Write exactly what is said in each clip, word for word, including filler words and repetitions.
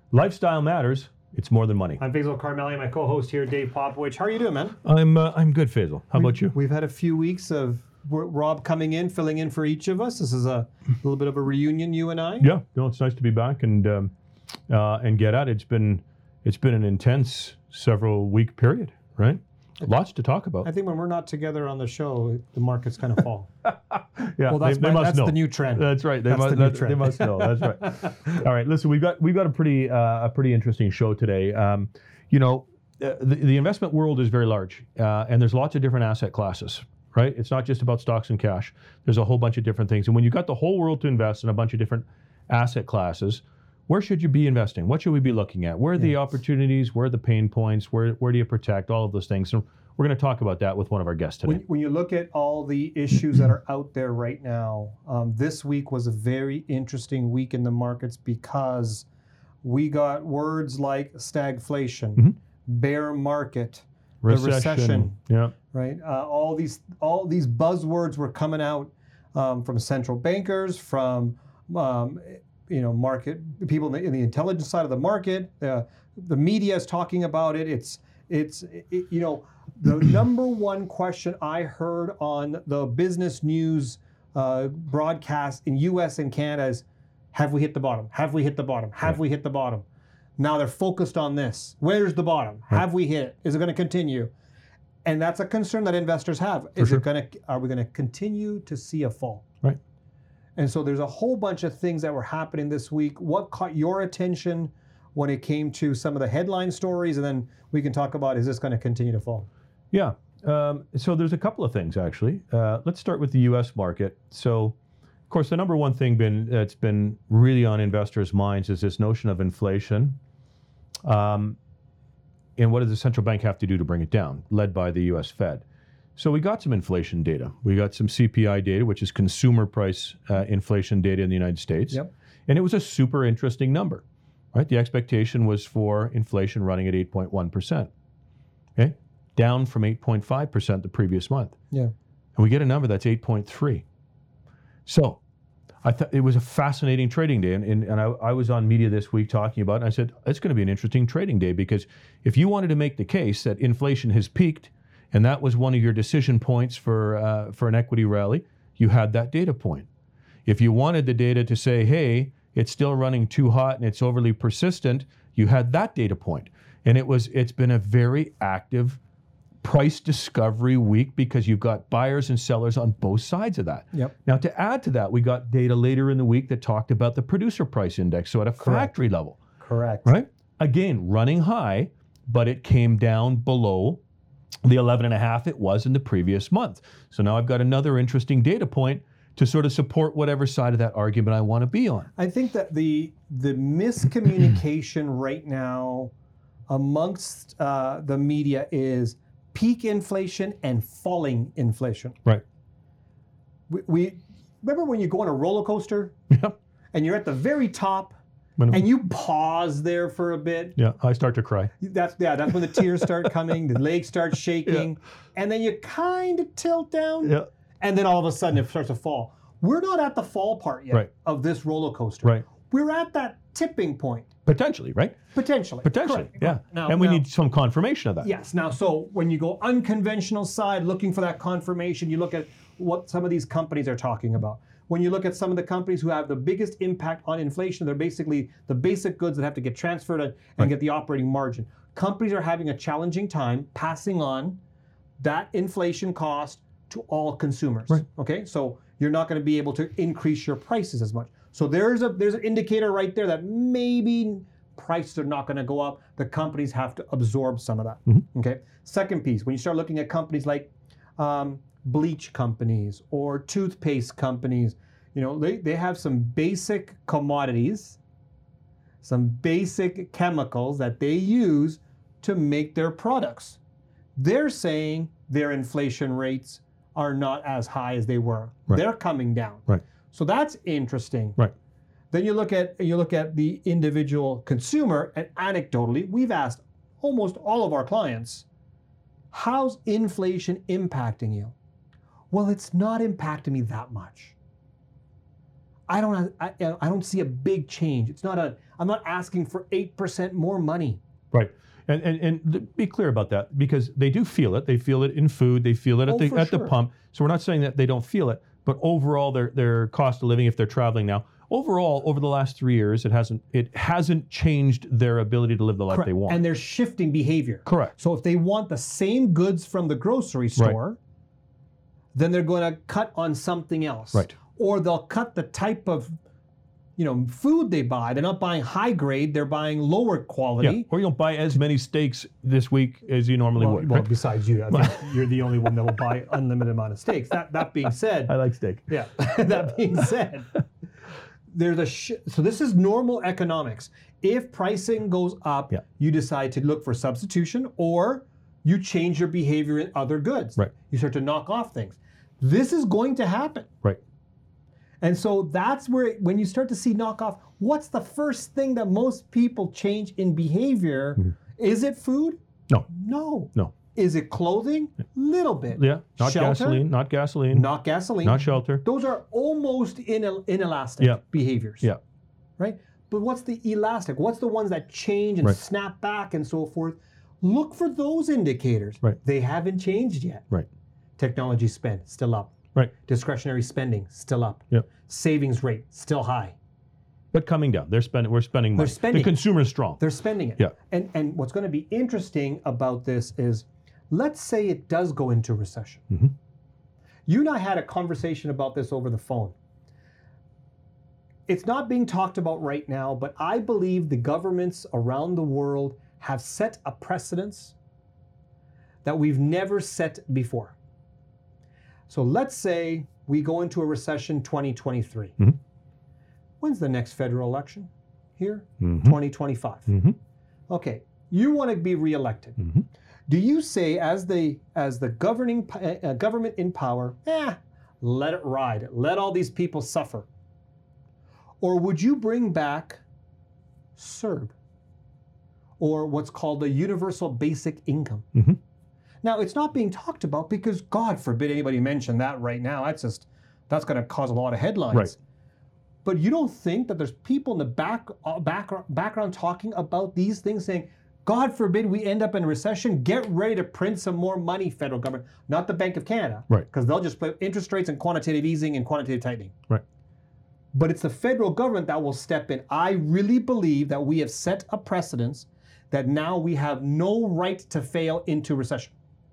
Lifestyle matters. It's more than money. I'm Faisal Karmali, my co-host here, Dave Popovich. How are you doing, man? I'm uh, I'm good, Faisal. How we've, about you? We've had a few weeks of Rob coming in, filling in for each of us. This is a little bit of a reunion, you and I. Yeah, no, it's nice to be back and um, uh, and get at it. It's been it's been an intense several week period, right? Lots to talk about. I think when we're not together on the show, the markets kind of fall. Yeah, well, that's, they, they my, must that's know. the new trend. That's right. They that's must. the new That, trend. They must know. That's right. All right. Listen, we've got we've got a pretty uh, a pretty interesting show today. Um, you know, uh, the, the investment world is very large, uh, and there's lots of different asset classes. Right? It's not just about stocks and cash. There's a whole bunch of different things, and when you've got the whole world to invest in a bunch of different asset classes, where should you be investing? What should we be looking at? Where are the Yeah. opportunities? Where are the pain points? Where where do you protect? All of those things. So we're going to talk about that with one of our guests today. When, when you look at all the issues that are out there right now, um, this week was a very interesting week in the markets because we got words like stagflation, Mhm. bear market, recession. the recession, Yeah. right? Uh, all these all these buzzwords were coming out um, from central bankers, from um, you know market people in the, in the intelligence side of the market. Uh, the media is talking about it. It's it's it, you know. The number one question I heard on the business news uh, broadcast in U S and Canada is, have we hit the bottom? Have we hit the bottom? Have Right. we hit the bottom? Now they're focused on this. Where's the bottom? Right. Have we hit it? Is it going to continue? And that's a concern that investors have. Is sure. it going to? Are we going to continue to see a fall? Right. And so there's a whole bunch of things that were happening this week. What caught your attention when it came to some of the headline stories? And then we can talk about, is this going to continue to fall? Yeah. Um, so there's a couple of things actually. Uh, let's start with the U S market. So, of course, the number one thing been that's been really on investors' minds is this notion of inflation. Um, and what does the central bank have to do to bring it down, led by the U S Fed? So we got some inflation data. We got some C P I data, which is consumer price uh, inflation data in the United States. Yep. And it was a super interesting number, right? The expectation was for inflation running at eight point one percent. Okay? Down from eight point five percent the previous month. Yeah. And we get a number that's eight point three. So I thought it was a fascinating trading day. And, and, and I, I was on media this week talking about it. And I said, it's going to be an interesting trading day because if you wanted to make the case that inflation has peaked and that was one of your decision points for, uh, for an equity rally, you had that data point. If you wanted the data to say, hey, it's still running too hot and it's overly persistent, you had that data point. And it was, it's been a very active price discovery week because you've got buyers and sellers on both sides of that. Yep. Now, to add to that, we got data later in the week that talked about the producer price index. So at a Correct. factory level, Correct. right? Again, running high, but it came down below the eleven and a half it was in the previous month. So now I've got another interesting data point to sort of support whatever side of that argument I want to be on. I think that the the miscommunication right now amongst uh, the media is peak inflation and falling inflation. Right. We, we remember when you go on a roller coaster Yep. and you're at the very top When- and you pause there for a bit. yeah, I start to cry. That's yeah. That's when the tears start coming, the legs start shaking, and then you kind of tilt down, Yeah. and then all of a sudden it starts to fall. We're not at the fall part yet Right. of this roller coaster. Right. We're at that tipping point, Potentially, right? potentially. Potentially, Correct. yeah. Now, and we now- need some confirmation of that. Yes. Now, so when you go unconventional side, looking for that confirmation, you look at what some of these companies are talking about. When you look at some of the companies who have the biggest impact on inflation, they're basically the basic goods that have to get transferred and, and Right. get the operating margin. Companies are having a challenging time passing on that inflation cost to all consumers. Right. Okay, so you're not going to be able to increase your prices as much. So there's a there's an indicator right there that maybe prices are not going to go up. The companies have to absorb some of that. Mhm. Okay. Second piece, when you start looking at companies like um, bleach companies or toothpaste companies, you know, they, they have some basic commodities, some basic chemicals that they use to make their products. They're saying their inflation rates are not as high as they were. Right. They're coming down. Right. So that's interesting. Right. Then you look at you look at the individual consumer, and anecdotally, we've asked almost all of our clients, how's inflation impacting you? Well, it's not impacting me that much. I don't I, I don't see a big change. It's not a I'm not asking for eight percent more money. Right. And, and and th- be clear about that, because they do feel it. They feel it in food. They feel it at Oh, the for at the sure. pump. So we're not saying that they don't feel it, but overall, their their cost of living, if they're traveling now, overall over the last three years, it hasn't it hasn't changed their ability to live the life Correct. they want. And they're shifting behavior. Correct. So if they want the same goods from the grocery store, then they're going to cut on something else. Right. Or they'll cut the type of, you know, food they buy. They're not buying high grade, they're buying lower quality. Yeah. Or you don't buy as many steaks this week as you normally Well, would. well right? besides you, I think you're the only one that will buy unlimited amount of steaks. That that being said, I like steak. yeah. That being said, there's a sh- so this is normal economics. If pricing goes up, Yeah. you decide to look for substitution, or you change your behavior in other goods. Right. You start to knock off things. This is going to happen. Right. And so that's where, when you start to see knockoff, what's the first thing that most people change in behavior? Mm-hmm. Is it food? No. No. No. Is it clothing? Little bit. Yeah. Not Shelter? gasoline. Not gasoline. Not gasoline. Not shelter. Those are almost in, inelastic Yeah. behaviors. Yeah. Right? But what's the elastic? What's the ones that change and Right. snap back and so forth? Look for those indicators. Right. They haven't changed yet. Right. Technology spend, still up. Right. Discretionary spending, still up. Yeah. Savings rate, still high. But coming down. They're spending. We're spending money. They're spending. The consumer is strong. They're spending it. Yeah. And and what's going to be interesting about this is, let's say it does go into recession. Mhm. You and I had a conversation about this over the phone. It's not being talked about right now, but I believe the governments around the world have set a precedence that we've never set before. So let's say we go into a recession twenty twenty-three. Mhm. When's the next federal election? Here? Mhm. twenty twenty-five. Mhm. Okay, you want to be reelected. Mhm. Do you say, as the as the governing p- uh, government in power, eh, let it ride, let all these people suffer? Or would you bring back S E R B, or what's called the universal basic income? Mhm. Now, it's not being talked about because, God forbid anybody mention that right now. That's just that's going to cause a lot of headlines. Right. But you don't think that there's people in the back, uh, back background talking about these things, saying, God forbid we end up in a recession, get ready to print some more money, federal government, not the Bank of Canada, Right. because they'll just put interest rates and quantitative easing and quantitative tightening. Right. But it's the federal government that will step in. I really believe that we have set a precedence that now we have no right to fail into recession.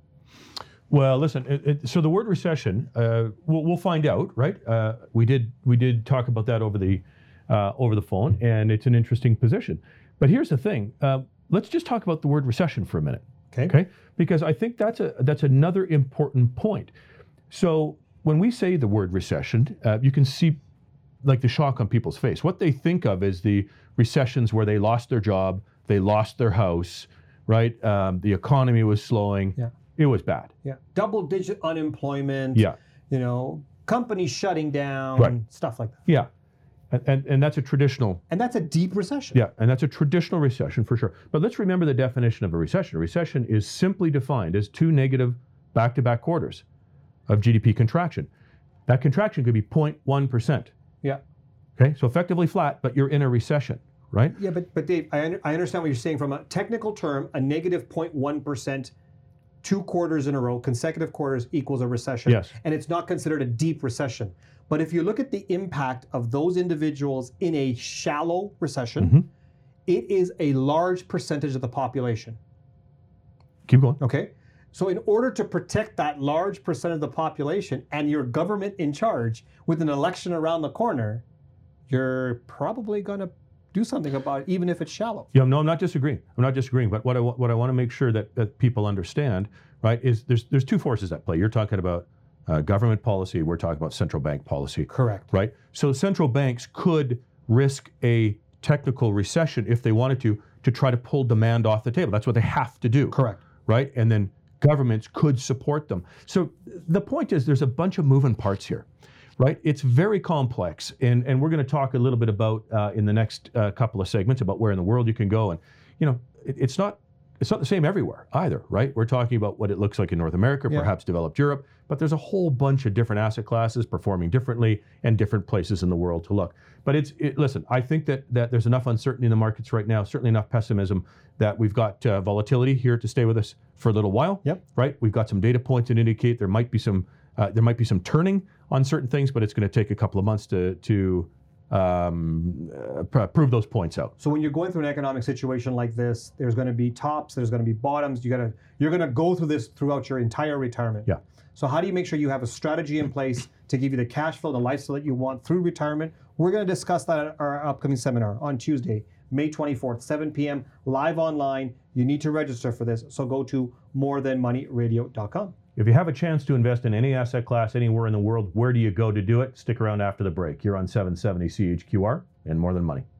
Well, listen. It, it, so the word recession, uh, we'll, we'll find out, right? Uh, we did we did talk about that over the uh, over the phone, and it's an interesting position. But here's the thing. Uh, let's just talk about the word recession for a minute, Okay. okay? Because I think that's a that's another important point. So when we say the word recession, uh, you can see like the shock on people's face. What they think of is the recessions where they lost their job, they lost their house, right? Um, the economy was slowing. Yeah. It was bad. Yeah. Double digit unemployment. Yeah. You know, companies shutting down, Right. stuff like that. Yeah. And, and, and that's a traditional, And that's a deep recession. yeah, and that's a traditional recession for sure. But let's remember the definition of a recession. A recession is simply defined as two negative back-to-back quarters of G D P contraction. That contraction could be zero point one percent. Yeah. Okay, so effectively flat, but you're in a recession, right? Yeah, but but Dave, I, un- I understand what you're saying from a technical term. A negative zero point one percent, two quarters in a row, consecutive quarters equals a recession. Yes. And it's not considered a deep recession. But if you look at the impact of those individuals in a shallow recession, Mhm. it is a large percentage of the population. Keep going. Okay. So in order to protect that large percent of the population and your government in charge with an election around the corner, you're probably going to do something about it, even if it's shallow. Yeah, no, I'm not disagreeing. I'm not disagreeing. But what I wa- what I want to make sure that, that people understand, right, is there's there's two forces at play. You're talking about uh, government policy. We're talking about central bank policy. Correct. Right? So central banks could risk a technical recession if they wanted to, to try to pull demand off the table. That's what they have to do. Correct. Right? And then governments could support them. So the point is there's a bunch of moving parts here, right? It's very complex. And, and we're going to talk a little bit about uh, in the next uh, couple of segments about where in the world you can go. And, you know, it, it's not It's not the same everywhere either, right? We're talking about what it looks like in North America, Yeah. perhaps developed Europe, but there's a whole bunch of different asset classes performing differently and different places in the world to look. But it's it, listen, I think that that there's enough uncertainty in the markets right now, certainly enough pessimism that we've got uh, volatility here to stay with us for a little while. Yep. Right. We've got some data points that indicate there might be some uh, there might be some turning on certain things, but it's going to take a couple of months to to um, uh, pr- prove those points out. So when you're going through an economic situation like this, there's going to be tops, there's going to be bottoms. You gotta you're going to go through this throughout your entire retirement. Yeah. So how do you make sure you have a strategy in place to give you the cash flow, the lifestyle that you want through retirement? We're going to discuss that at our upcoming seminar on Tuesday, May twenty-fourth, seven p.m. live online. You need to register for this, so go to more than money radio dot com. If you have a chance to invest in any asset class anywhere in the world, where do you go to do it? Stick around after the break. You're on seven seventy C H Q R and More Than Money.